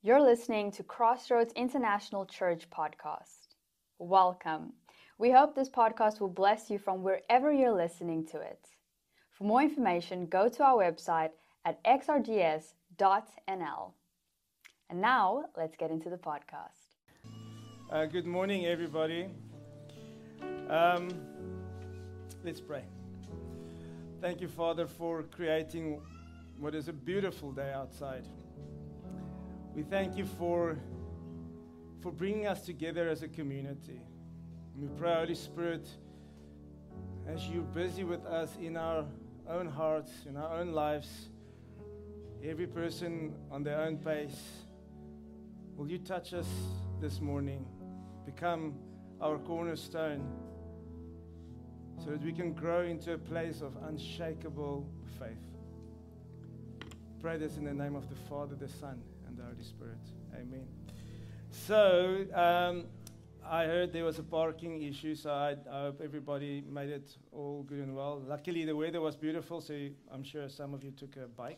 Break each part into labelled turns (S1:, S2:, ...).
S1: You're listening to Crossroads International Church podcast. Welcome. We hope this podcast will bless you from wherever you're listening to it. For more information, go to our website at xrds.nl. And now, let's get into the podcast.
S2: Good morning, everybody. Let's pray. Thank you, Father, for creating what is a beautiful day outside. We thank you for bringing us together as a community. We pray, Holy Spirit, as you're busy with us in our own hearts, in our own lives, every person on their own pace, will you touch us this morning, become our cornerstone, so that we can grow into a place of unshakable faith. Pray this in the name of the Father, the Son, and the Holy Spirit. Amen. So, I heard there was a parking issue, so I hope everybody made it all good and well. Luckily, the weather was beautiful, so I'm sure some of you took a bike.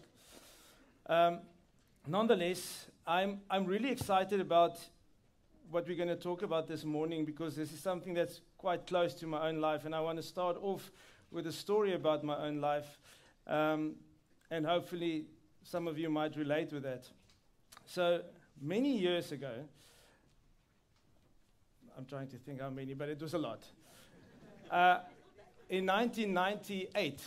S2: Nonetheless, I'm really excited about what we're going to talk about this morning, because this is something that's quite close to my own life, and I want to start off with a story about my own life, and hopefully some of you might relate with that. So many years ago, I'm trying to think how many, but it was a lot. In 1998,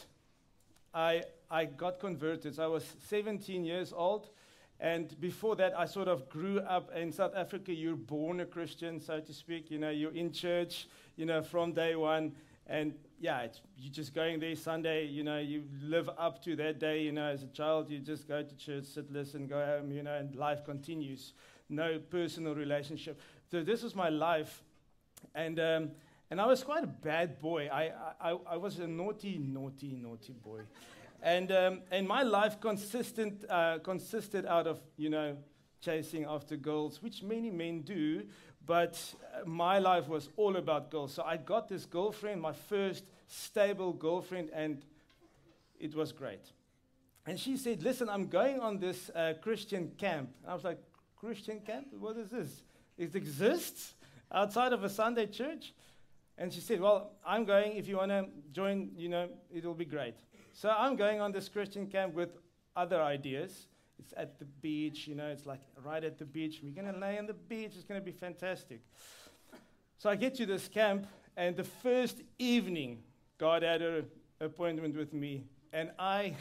S2: I got converted. So I was 17 years old. And before that, I sort of grew up in South Africa. You're born a Christian, so to speak. You know, you're in church, from day one. And yeah, you're just going there Sunday, you live up to that day, as a child. You just go to church, sit, listen, go home, and life continues. No personal relationship. So this was my life. And I was quite a bad boy. I was a naughty boy. And my life consisted out of, chasing after girls, which many men do, but my life was all about girls. So I got this girlfriend, my first stable girlfriend, and it was great. And she said, listen, I'm going on this Christian camp. I was like, Christian camp? What is this? It exists outside of a Sunday church? And she said, well, I'm going. If you want to join, it'll be great. So I'm going on this Christian camp with other ideas. It's at the beach, it's like right at the beach. We're going to lay on the beach. It's going to be fantastic. So I get to this camp, and the first evening, God had an appointment with me, and I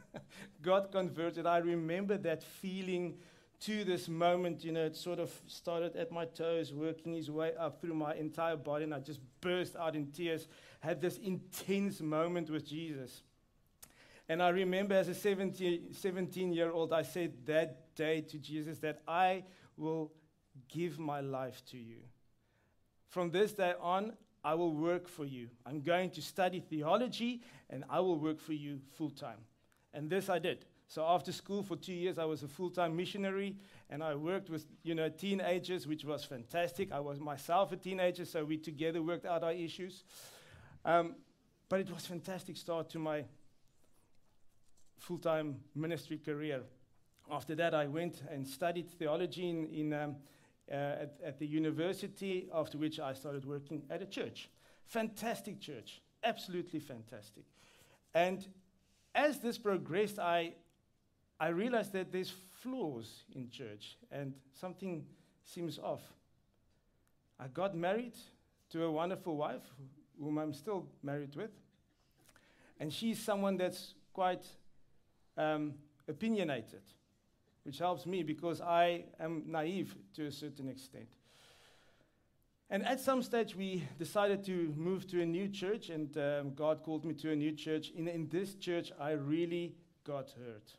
S2: got converted. I remember that feeling to this moment, it sort of started at my toes, working his way up through my entire body, and I just burst out in tears, had this intense moment with Jesus. And I remember as a 17-year-old, I said that day to Jesus that I will give my life to you. From this day on, I will work for you. I'm going to study theology, and I will work for you full-time. And this I did. So after school for 2 years, I was a full-time missionary, and I worked with, teenagers, which was fantastic. I was myself a teenager, so we together worked out our issues. But it was a fantastic start to my full-time ministry career. After that, I went and studied theology at the university, after which I started working at a church. Fantastic church, absolutely fantastic. And as this progressed, I realized that there's flaws in church, and something seems off. I got married to a wonderful wife, whom I'm still married with. And she's someone that's quite opinionated, which helps me because I am naive to a certain extent. And at some stage, we decided to move to a new church, and God called me to a new church. In this church, I really got hurt.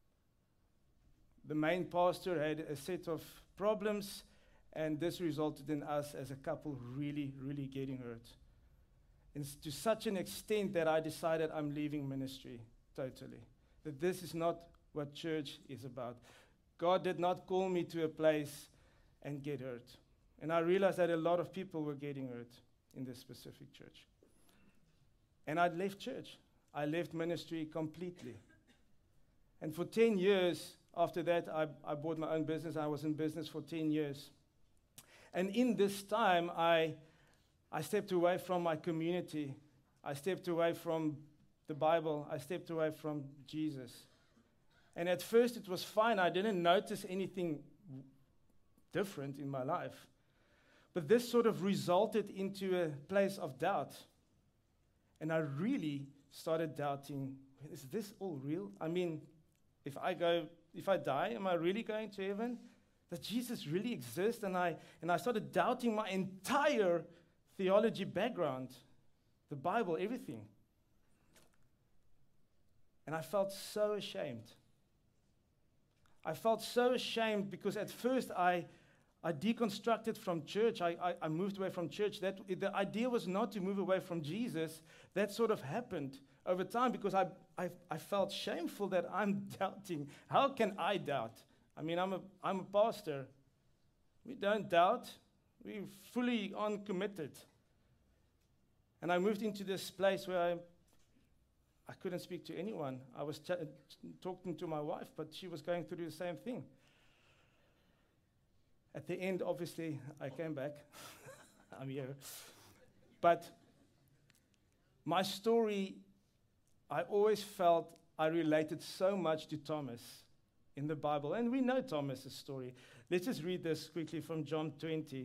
S2: The main pastor had a set of problems, and this resulted in us as a couple really, really getting hurt. And to such an extent that I decided I'm leaving ministry totally. That this is not what church is about. God did not call me to a place and get hurt. And I realized that a lot of people were getting hurt in this specific church. And I left church. I left ministry completely. And for 10 years, After that, I bought my own business. I was in business for 10 years. And in this time, I stepped away from my community. I stepped away from the Bible. I stepped away from Jesus. And at first, it was fine. I didn't notice anything different in my life. But this sort of resulted into a place of doubt. And I really started doubting, is this all real? I mean, if I die, am I really going to heaven? Does Jesus really exist? And I started doubting my entire theology background, the Bible, everything. And I felt so ashamed. I felt so ashamed because at first I deconstructed from church. I moved away from church. The idea was not to move away from Jesus. That sort of happened over time because I felt shameful that I'm doubting. How can I doubt? I mean, I'm a pastor. We don't doubt. We're fully uncommitted. And I moved into this place where I couldn't speak to anyone. I was talking to my wife, but she was going through the same thing. At the end, obviously, I came back. I'm here. But my story, I always felt I related so much to Thomas in the Bible. And we know Thomas's story. Let's just read this quickly from John 20.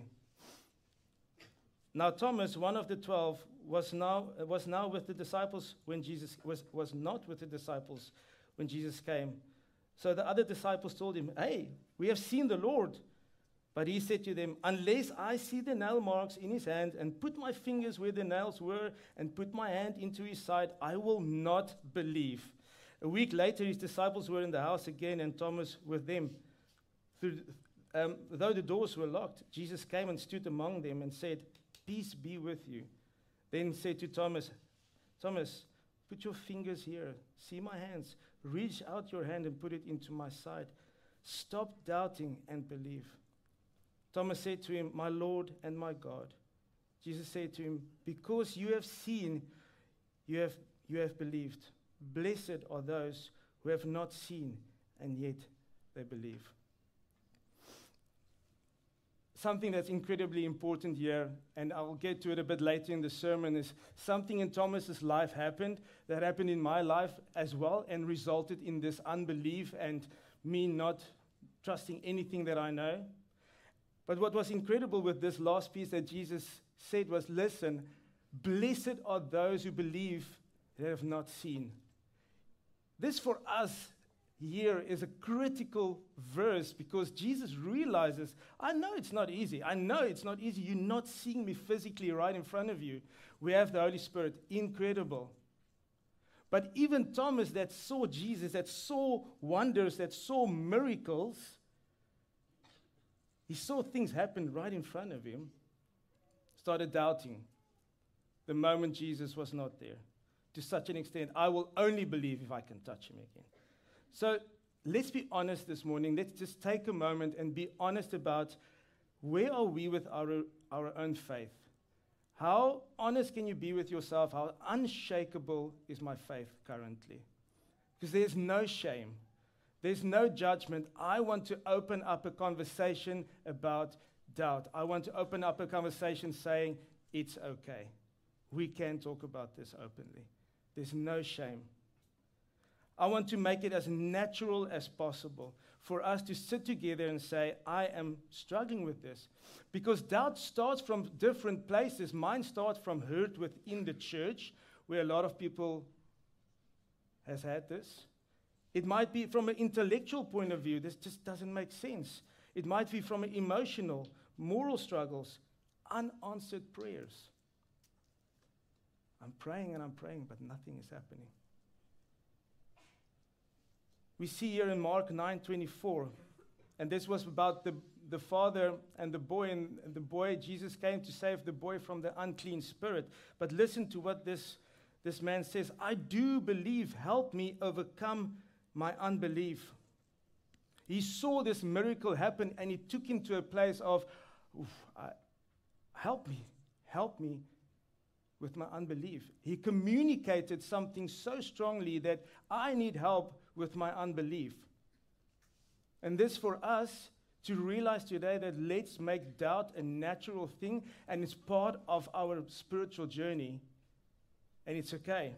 S2: Now Thomas, one of the 12, was now with the disciples when Jesus was not with the disciples when Jesus came. So the other disciples told him, "Hey, we have seen the Lord." But he said to them, "Unless I see the nail marks in his hand and put my fingers where the nails were and put my hand into his side, I will not believe." A week later, his disciples were in the house again and Thomas with them. Though the doors were locked, Jesus came and stood among them and said, "Peace be with you." Then said to Thomas, "Thomas, put your fingers here. See my hands. Reach out your hand and put it into my side. Stop doubting and believe." Thomas said to him, "My Lord and my God." Jesus said to him, "Because you have seen, you have believed. Blessed are those who have not seen and yet they believe." Something that's incredibly important here, and I'll get to it a bit later in the sermon, is something in Thomas's life that happened in my life as well, and resulted in this unbelief and me not trusting anything that I know. But what was incredible with this last piece that Jesus said was, listen, blessed are those who believe that have not seen. This for us here is a critical verse because Jesus realizes, I know it's not easy. I know it's not easy. You're not seeing me physically right in front of you. We have the Holy Spirit. Incredible. But even Thomas that saw Jesus, that saw wonders, that saw miracles, he saw things happen right in front of him, started doubting the moment Jesus was not there. To such an extent, I will only believe if I can touch him again. So let's be honest this morning. Let's just take a moment and be honest about where are we with our own faith. How honest can you be with yourself? How unshakable is my faith currently? Because there's no shame. There's no judgment. I want to open up a conversation about doubt. I want to open up a conversation saying, it's okay. We can talk about this openly. There's no shame. I want to make it as natural as possible for us to sit together and say, I am struggling with this. Because doubt starts from different places. Mine starts from hurt within the church, where a lot of people has had this. It might be from an intellectual point of view. This just doesn't make sense. It might be from an emotional, moral struggles, unanswered prayers. I'm praying, but nothing is happening. We see here in Mark 9:24, and this was about the father and the boy, Jesus came to save the boy from the unclean spirit. But listen to what this man says, I do believe, help me overcome my unbelief. He saw this miracle happen, and it took him to a place of, help me with my unbelief. He communicated something so strongly that I need help with my unbelief. And this for us to realize today that let's make doubt a natural thing and it's part of our spiritual journey. And it's okay.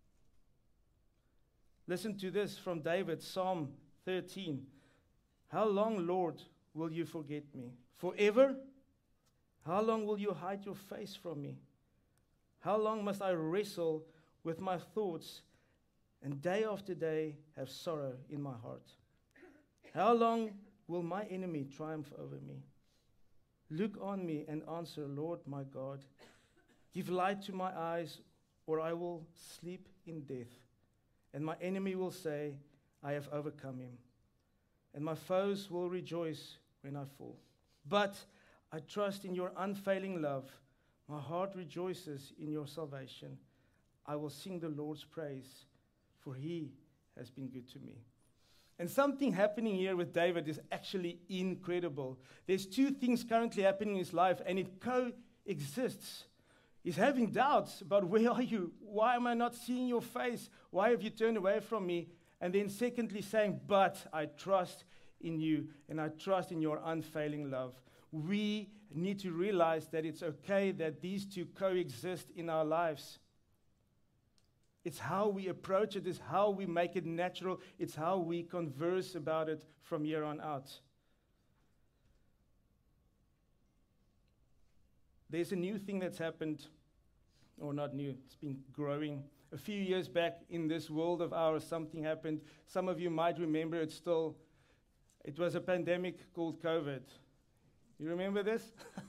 S2: Listen to this from David, Psalm 13. How long, Lord, will you forget me? Forever? How long will you hide your face from me? How long must I wrestle with my thoughts and day after day have sorrow in my heart? How long will my enemy triumph over me? Look on me and answer, Lord my God. Give light to my eyes, or I will sleep in death. And my enemy will say, I have overcome him. And my foes will rejoice when I fall. But I trust in your unfailing love. My heart rejoices in your salvation. I will sing the Lord's praise, for he has been good to me. And something happening here with David is actually incredible. There's two things currently happening in his life, and it coexists. He's having doubts about, where are you? Why am I not seeing your face? Why have you turned away from me? And then secondly saying, but I trust in you, and I trust in your unfailing love. We need to realize that it's okay that these two coexist in our lives. It's how we approach it, it's how we make it natural, it's how we converse about it from here on out. There's a new thing that's happened, or not new, it's been growing. A few years back in this world of ours, something happened. Some of you might remember it still. It was a pandemic called COVID. You remember this?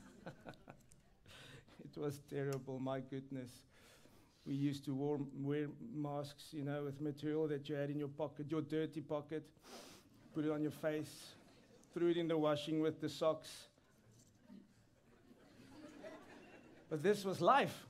S2: It was terrible, my goodness. We used to wear masks, with material that you had in your pocket, your dirty pocket, put it on your face, threw it in the washing with the socks. But this was life,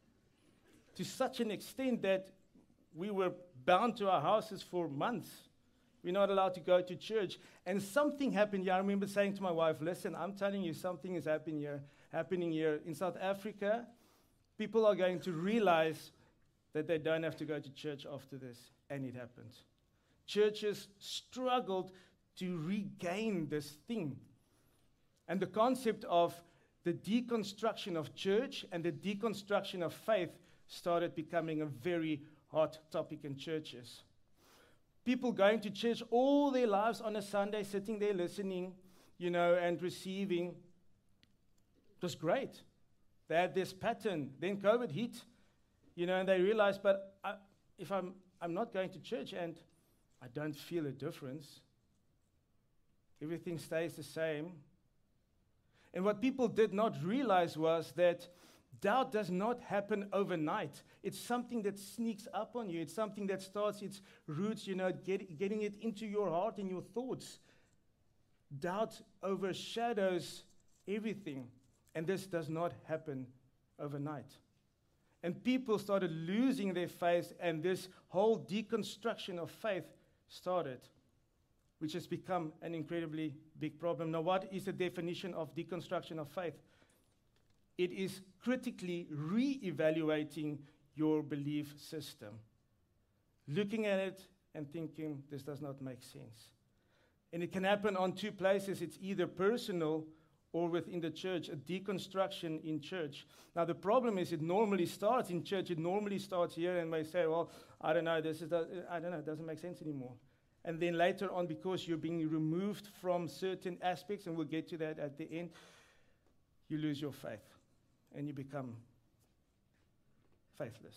S2: to such an extent that we were bound to our houses for months. We're not allowed to go to church. And something happened here. I remember saying to my wife, listen, I'm telling you, something is happening here. In South Africa, people are going to realize that they don't have to go to church after this. And it happened. Churches struggled to regain this thing. And the concept of the deconstruction of church and the deconstruction of faith started becoming a very hot topic in churches. People going to church all their lives on a Sunday, sitting there listening, and receiving. It was great. They had this pattern. Then COVID hit, and they realized, but if I'm not going to church and I don't feel a difference, everything stays the same. And what people did not realize was that doubt does not happen overnight. It's something that sneaks up on you. It's something that starts its roots, getting it into your heart and your thoughts. Doubt overshadows everything. And this does not happen overnight. And people started losing their faith, and this whole deconstruction of faith started, which has become an incredibly big problem. Now, what is the definition of deconstruction of faith? It is critically re-evaluating your belief system, looking at it and thinking, this does not make sense. And it can happen on two places. It's either personal or within the church, a deconstruction in church. Now, the problem is it normally starts in church. It normally starts here, and may say, well, I don't know, it doesn't make sense anymore. And then later on, because you're being removed from certain aspects, and we'll get to that at the end, you lose your faith, and you become faithless.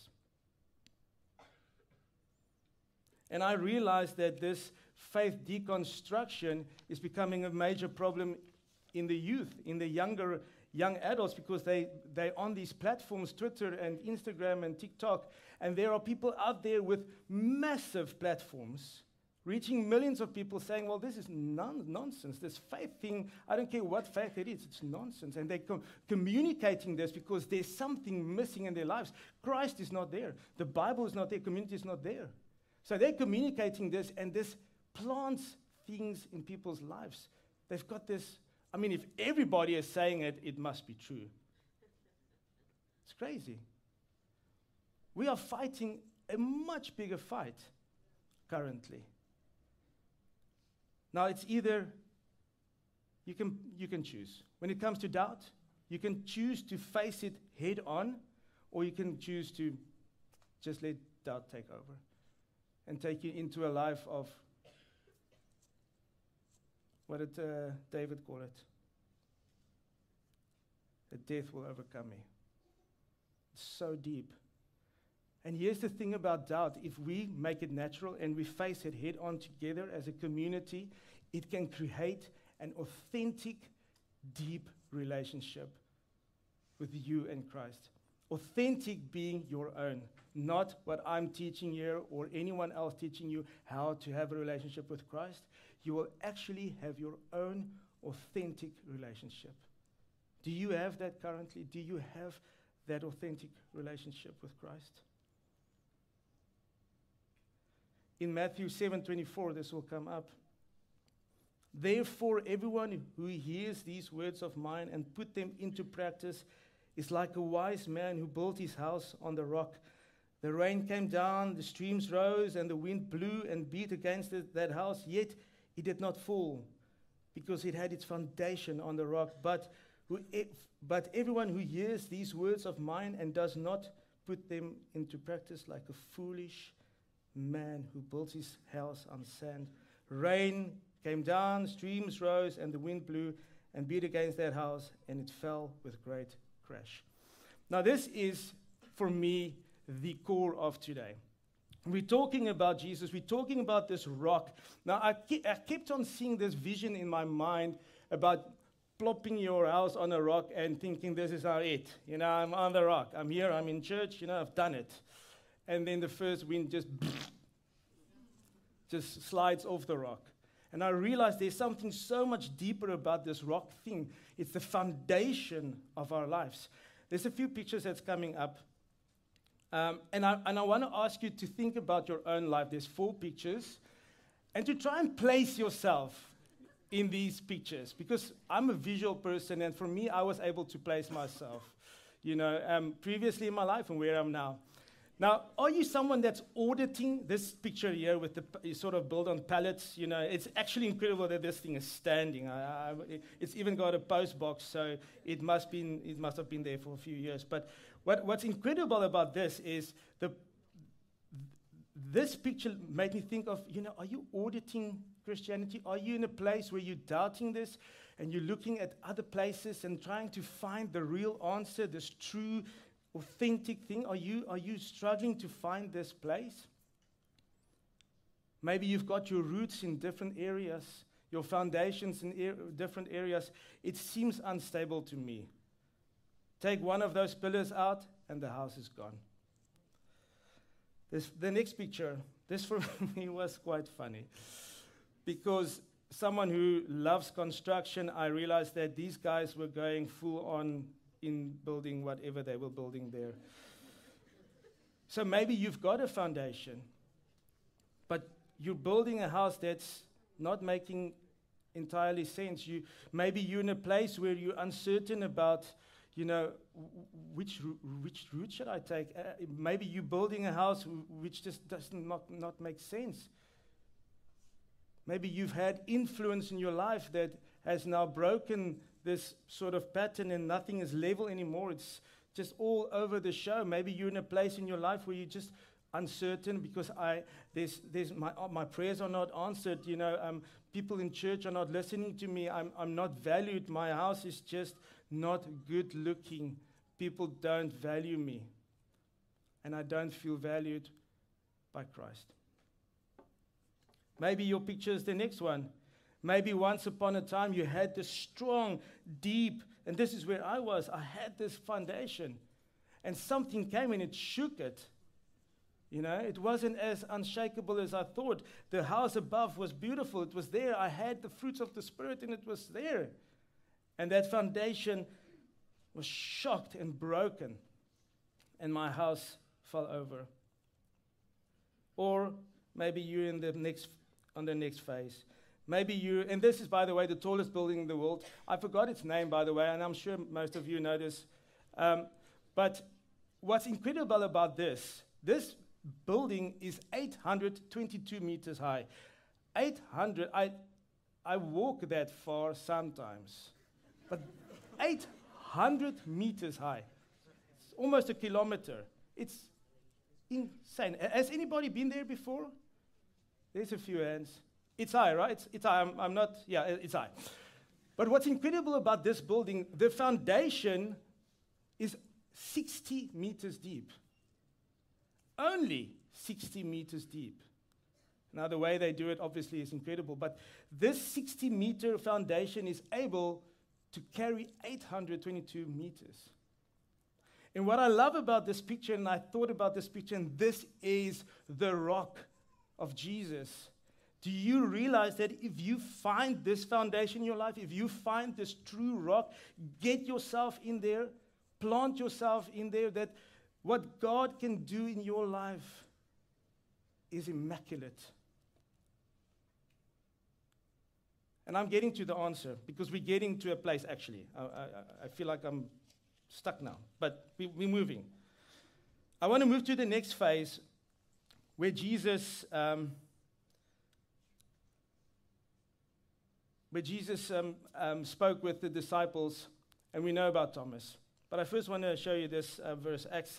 S2: And I realized that this faith deconstruction is becoming a major problem in the youth, in the young adults, because they're on these platforms, Twitter and Instagram and TikTok, and there are people out there with massive platforms, reaching millions of people saying, well, this is nonsense. This faith thing, I don't care what faith it is, it's nonsense. And they're communicating this because there's something missing in their lives. Christ is not there. The Bible is not there. Community is not there. So they're communicating this, and this plants things in people's lives. They've got this, if everybody is saying it, it must be true. It's crazy. We are fighting a much bigger fight currently. Now, it's either you can choose. When it comes to doubt, you can choose to face it head on, or you can choose to just let doubt take over and take you into a life of, what did David call it? That death will overcome me. It's so deep. And here's the thing about doubt. If we make it natural and we face it head on together as a community, it can create an authentic, deep relationship with you and Christ. Authentic being your own, not what I'm teaching here or anyone else teaching you how to have a relationship with Christ. You will actually have your own authentic relationship. Do you have that currently? Do you have that authentic relationship with Christ? In Matthew 7:24, this will come up. Therefore, everyone who hears these words of mine and put them into practice is like a wise man who built his house on the rock. The rain came down, the streams rose, and the wind blew and beat against that house, yet it did not fall, because it had its foundation on the rock. But everyone who hears these words of mine and does not put them into practice, like a foolish man who built his house on sand. Rain came down, streams rose, and the wind blew and beat against that house, and it fell with great crash. Now, this is, for me, the core of today. We're talking about Jesus. We're talking about this rock. Now, I kept on seeing this vision in my mind about plopping your house on a rock and thinking, this is it. You know, I'm on the rock. I'm here. I'm in church. You know, I've done it. And then the first wind just slides off the rock. And I realized there's something so much deeper about this rock thing. It's the foundation of our lives. There's a few pictures that's coming up. And I want to ask you to think about your own life. There's 4 pictures. And to try and place yourself in these pictures. Because I'm a visual person, and for me, I was able to place myself, previously in my life and where I'm now. Now, are you someone that's auditing this picture here with you sort of built on pallets? You know, it's actually incredible that this thing is standing. It's even got a post box, so it must have been there for a few years. But what's incredible about this is this picture made me think of, are you auditing Christianity? Are you in a place where you're doubting this and you're looking at other places and trying to find the real answer, this true authentic thing? Are you struggling to find this place? Maybe you've got your roots in different areas, your foundations in different areas. It seems unstable to me. Take one of those pillars out and the house is gone. The next picture, this for me was quite funny, because someone who loves construction, I realized that these guys were going full on in building whatever they were building there. So maybe you've got a foundation, but you're building a house that's not making entirely sense. Maybe you're in a place where you're uncertain about, which route should I take? Maybe you're building a house which just does not make sense. Maybe you've had influence in your life that has now broken this sort of pattern and nothing is level anymore. It's just all over the show. Maybe you're in a place in your life where you're just uncertain because my prayers are not answered. People in church are not listening to me. I'm not valued. My house is just not good looking. People don't value me. And I don't feel valued by Christ. Maybe your picture is the next one. Maybe once upon a time you had this strong, deep, and this is where I was. I had this foundation, and something came and it shook it. It wasn't as unshakable as I thought. The house above was beautiful. It was there. I had the fruits of the Spirit, and it was there. And that foundation was shocked and broken, and my house fell over. Or maybe you're on the next phase. Maybe and this is, by the way, the tallest building in the world. I forgot its name, by the way, and I'm sure most of you know this. But what's incredible about this building is 822 meters high. I walk that far sometimes. But 800 meters high. It's almost a kilometer. It's insane. Has anybody been there before? There's a few hands. It's high, right? It's high. I'm not, yeah, it's high. But what's incredible about this building, the foundation is 60 meters deep. Only 60 meters deep. Now, the way they do it obviously is incredible, but this 60-meter foundation is able to carry 822 meters. And what I love about this picture, and I thought about this picture, and this is the rock of Jesus. Do you realize that if you find this foundation in your life, if you find this true rock, get yourself in there, plant yourself in there, that what God can do in your life is immaculate. And I'm getting to the answer, because we're getting to a place, actually. I feel like I'm stuck now, but we're moving. I want to move to the next phase, where Jesus spoke with the disciples, and we know about Thomas. But I first want to show you this verse, Acts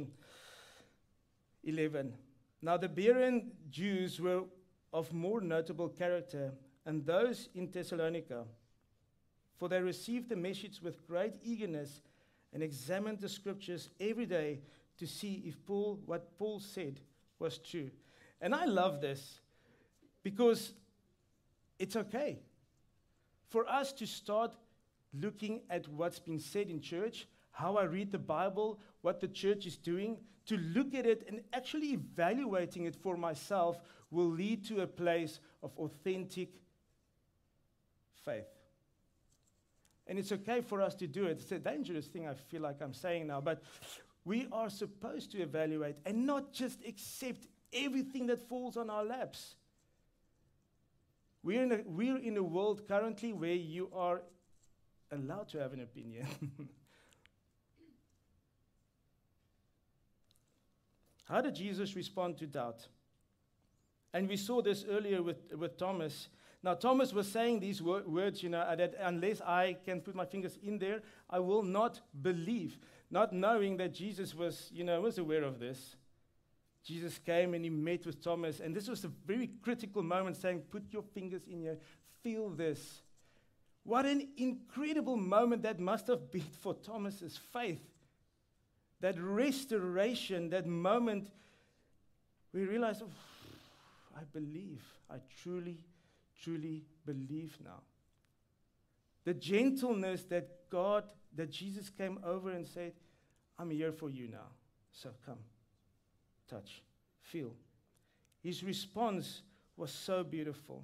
S2: 17:11. Now the Berean Jews were of more notable character, and those in Thessalonica, for they received the message with great eagerness and examined the scriptures every day to see if what Paul said was true. And I love this, because it's okay for us to start looking at what's been said in church, how I read the Bible, what the church is doing, to look at it and actually evaluating it for myself will lead to a place of authentic faith. And it's okay for us to do it. It's a dangerous thing, I feel like I'm saying now, but we are supposed to evaluate and not just accept everything that falls on our laps. We're in a world currently where you are allowed to have an opinion. How did Jesus respond to doubt? And we saw this earlier with Thomas. Now, Thomas was saying these words, that unless I can put my fingers in there, I will not believe. Not knowing that Jesus was aware of this. Jesus came and he met with Thomas, and this was a very critical moment, saying, put your fingers in here, feel this. What an incredible moment that must have been for Thomas's faith. That restoration, that moment, we realize, I believe. I truly, truly believe now. The gentleness that Jesus came over and said, I'm here for you now. So come, touch, feel. His response was so beautiful.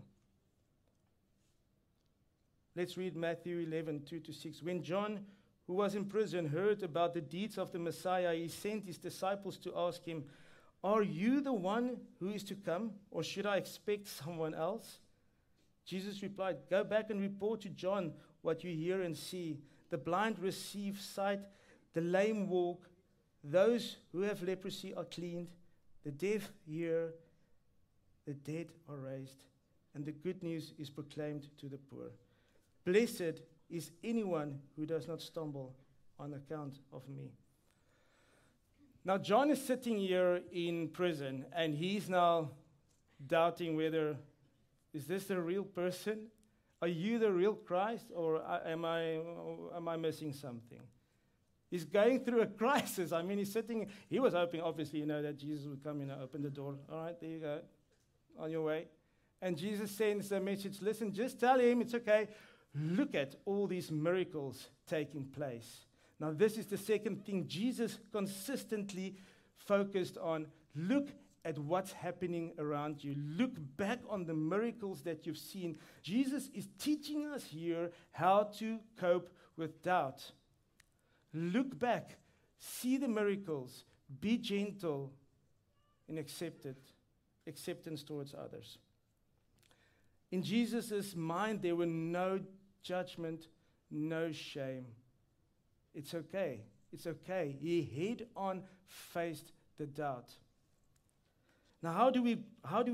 S2: Let's read Matthew 11:2-6. When John, who was in prison, heard about the deeds of the Messiah, he sent his disciples to ask him, are you the one who is to come, or should I expect someone else? Jesus replied, go back and report to John what you hear and see. The blind receive sight, the lame walk, those who have leprosy are cleaned, the deaf hear, the dead are raised, and the good news is proclaimed to the poor. Blessed is anyone who does not stumble on account of me. Now, John is sitting here in prison, and he's now doubting whether, is this the real person? Are you the real Christ, or am I missing something? He's going through a crisis. I mean, he was hoping, obviously, that Jesus would come in and open the door. All right, there you go, on your way. And Jesus sends a message, listen, just tell him it's okay. Look at all these miracles taking place. Now, this is the second thing Jesus consistently focused on. Look at what's happening around you. Look back on the miracles that you've seen. Jesus is teaching us here how to cope with doubt. Look back, see the miracles, be gentle in acceptance towards others. In Jesus' mind, there were no judgment, no shame. It's okay. It's okay. He head-on faced the doubt. Now, how do we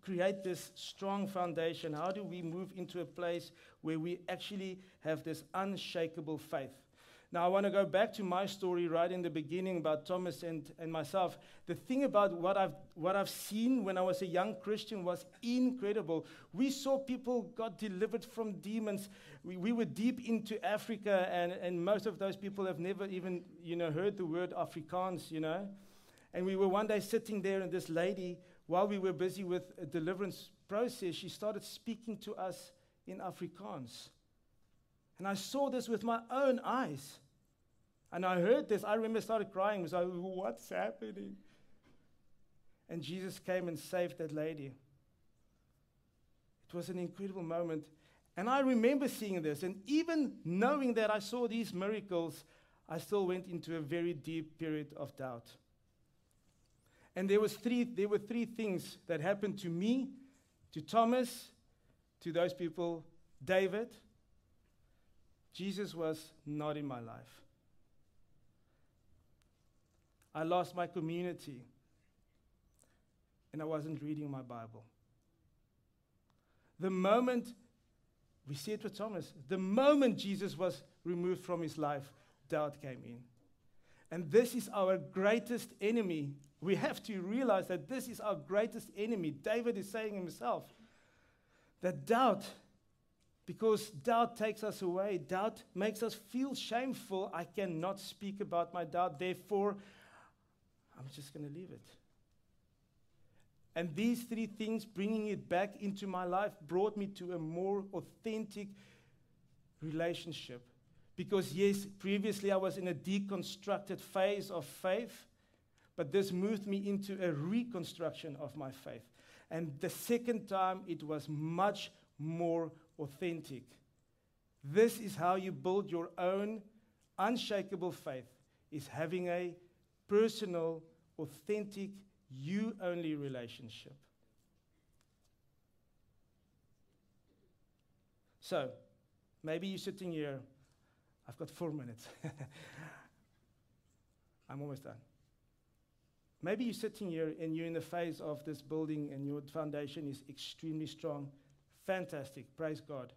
S2: create this strong foundation? How do we move into a place where we actually have this unshakable faith? Now, I want to go back to my story right in the beginning about Thomas and myself. The thing about what I've seen when I was a young Christian was incredible. We saw people got delivered from demons. We were deep into Africa, and most of those people have never even, heard the word Afrikaans, And we were one day sitting there, and this lady, while we were busy with a deliverance process, she started speaking to us in Afrikaans. And I saw this with my own eyes. And I heard this. I remember I started crying. I was like, what's happening? And Jesus came and saved that lady. It was an incredible moment. And I remember seeing this. And even knowing that I saw these miracles, I still went into a very deep period of doubt. And there were three things that happened to me, to Thomas, to those people, David. Jesus was not in my life. I lost my community, and I wasn't reading my Bible. The moment, we see it with Thomas, the moment Jesus was removed from his life, doubt came in. And this is our greatest enemy. We have to realize that this is our greatest enemy. David is saying himself that doubt, because doubt takes us away. Doubt makes us feel shameful. I cannot speak about my doubt. Therefore, I'm just going to leave it. And these three things, bringing it back into my life, brought me to a more authentic relationship. Because yes, previously I was in a deconstructed phase of faith, but this moved me into a reconstruction of my faith. And the second time, it was much more authentic. This is how you build your own unshakable faith, is having a personal, authentic, you-only relationship. So, maybe you're sitting here. I've got 4 minutes. I'm almost done. Maybe you're sitting here and you're in the phase of this building and your foundation is extremely strong. Fantastic. Praise God.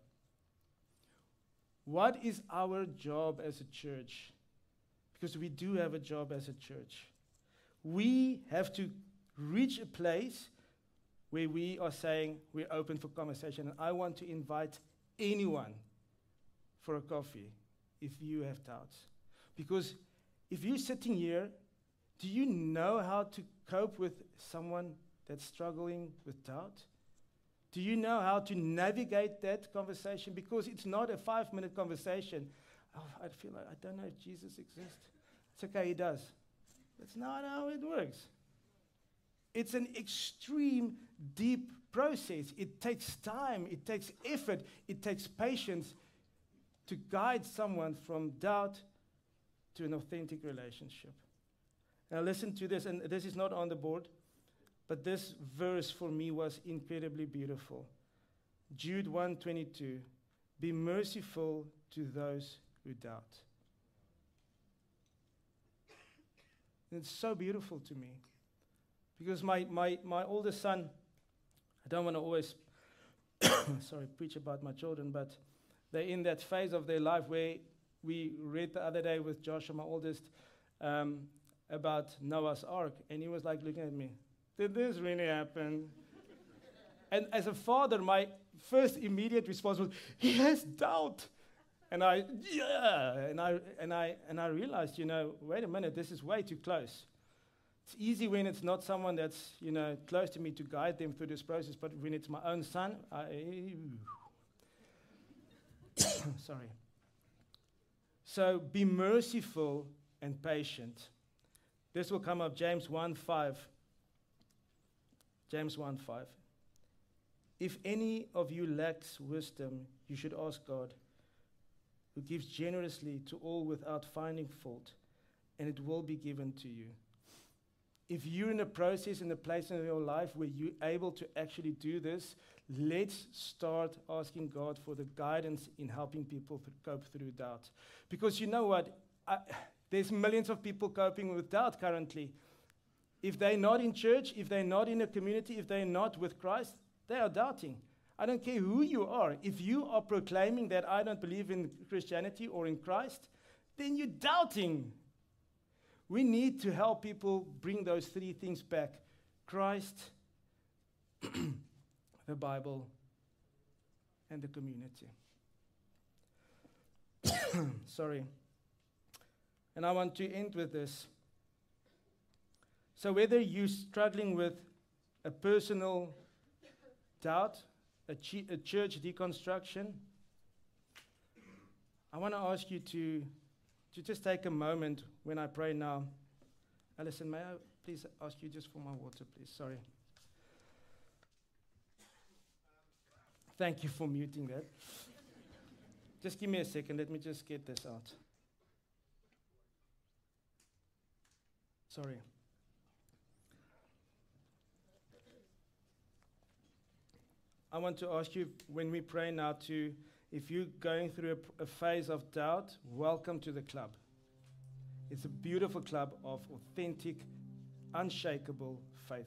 S2: What is our job as a church? Because we do have a job as a church. We have to reach a place where we are saying we're open for conversation. And I want to invite anyone for a coffee if you have doubts. Because if you're sitting here, do you know how to cope with someone that's struggling with doubt? Do you know how to navigate that conversation? Because it's not a 5-minute conversation. Oh, I feel like I don't know if Jesus exists. It's okay, he does. That's not how it works. It's an extreme, deep process. It takes time, it takes effort, it takes patience to guide someone from doubt to an authentic relationship. Now listen to this, and this is not on the board, but this verse for me was incredibly beautiful. Jude 1:22, be merciful to those who doubt. And it's so beautiful to me. Because my oldest son, I don't want to always preach about my children, but they're in that phase of their life where we read the other day with Joshua, my oldest, about Noah's Ark, and he was like looking at me, did this really happen? And as a father, my first immediate response was, he has doubt. And I realized, wait a minute, this is way too close. It's easy when it's not someone that's, close to me to guide them through this process, but when it's my own son, sorry. So be merciful and patient. This will come up, James 1:5. James 1:5. If any of you lacks wisdom, you should ask God, who gives generously to all without finding fault, and it will be given to you. If you're in a process, in a place in your life where you're able to actually do this, let's start asking God for the guidance in helping people cope through doubt. Because you know what? There's millions of people coping with doubt currently. If they're not in church, if they're not in a community, if they're not with Christ, they are doubting. I don't care who you are. If you are proclaiming that I don't believe in Christianity or in Christ, then you're doubting. We need to help people bring those three things back: Christ, the Bible, and the community. Sorry. And I want to end with this. So whether you're struggling with a personal doubt, a church deconstruction, I want to ask you to just take a moment when I pray now. Alison, may I please ask you just for my water, please? Sorry. Thank you for muting that. Just give me a second. Let me just get this out. Sorry. I want to ask you, when we pray now, if you're going through a phase of doubt, welcome to the club. It's a beautiful club of authentic, unshakable faith.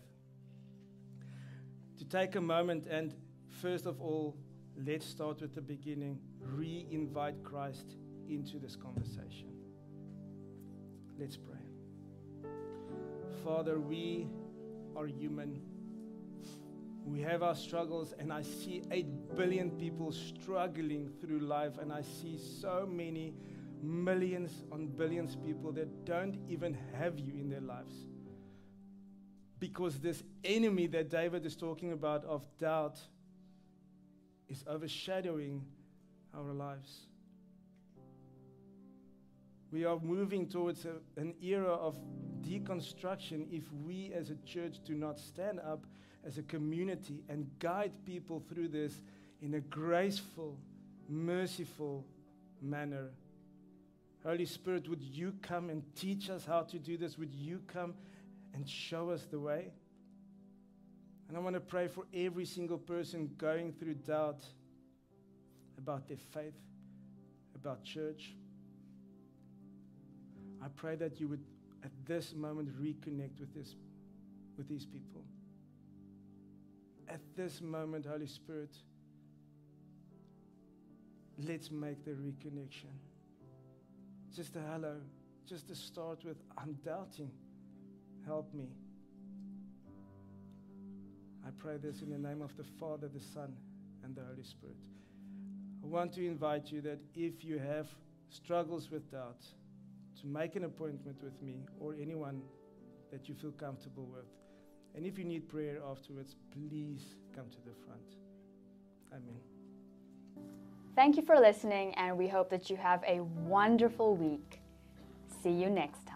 S2: To take a moment and, first of all, let's start with the beginning. Re-invite Christ into this conversation. Let's pray. Father, we are human. We have our struggles, and I see 8 billion people struggling through life, and I see so many millions on billions of people that don't even have you in their lives. Because this enemy that David is talking about of doubt is overshadowing our lives. We are moving towards an era of deconstruction if we as a church do not stand up as a community and guide people through this in a graceful, merciful manner. Holy Spirit, would you come and teach us how to do this? Would you come and show us the way? And I want to pray for every single person going through doubt about their faith, about church. I pray that you would, at this moment, reconnect with these people. At this moment, Holy Spirit, let's make the reconnection. Just a hello, just to start with, I'm doubting. Help me. I pray this in the name of the Father, the Son, and the Holy Spirit. I want to invite you that if you have struggles with doubt, to make an appointment with me or anyone that you feel comfortable with. And if you need prayer afterwards, please come to the front. Amen.
S1: Thank you for listening, and we hope that you have a wonderful week. See you next time.